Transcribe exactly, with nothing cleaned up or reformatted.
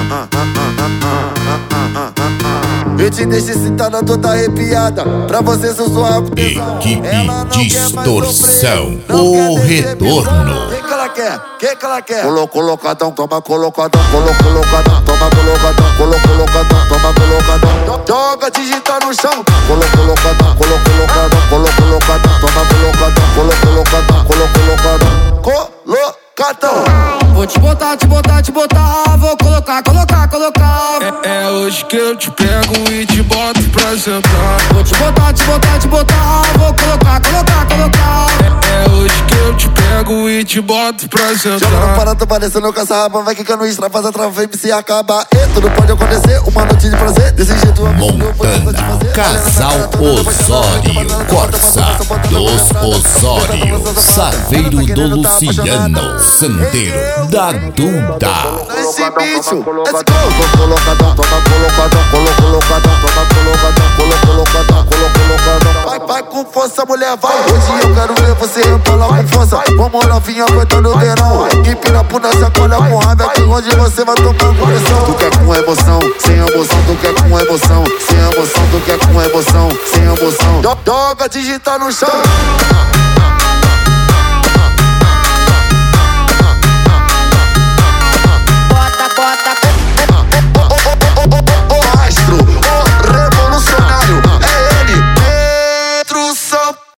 Eu te deixo excitada toda arrepiada, pra você sussurrar com tesão. Equipe Distorção, o retorno. Quem que ela quer? Quem que ela quer? Colo, colocadão, toma colocadão, colo, colocadão, toma colocadão, colo, colocadão, toma colocadão. Joga, digita no chão. Colo, colocadão, colo, colocadão, colo, colocadão, toma colocadão, colo, colocadão, colo, colocadão, colocadão. Vou te botar, te botar, te botar, vou colocar, colocar, colocar. É, é hoje que eu te pego e te boto pra sentar. Vou te botar, te botar, te botar, vou colocar, colocar, colocar. É, é hoje que eu te pego e te boto pra sentar. Joga no parato, parecendo caça-raba, vai quicando, extravasa, trava, vem se acabar. E tudo pode acontecer, uma noite de prazer, desse jeito eu Montana, Casal Osório, Corsa dos Osório, Saveiro do Luciano, Sandeiro da Duda. Esse bicho, let's go. Colocadão, toma colocadão, colo, colocadão, toma colocadão, colo, colocadão, colo, colocadão. Vai, vai com força, mulher, vai. Hoje eu quero ver você rebolar com força. Vamos novinha, aguentando o verão. Empina por nessa colha com raiva, que hoje você vai tocar com pressão. Tu quer com emoção, sem emoção, tu quer com emoção, sem emoção, tu quer com emoção, sem emoção. Joga, digita no chão.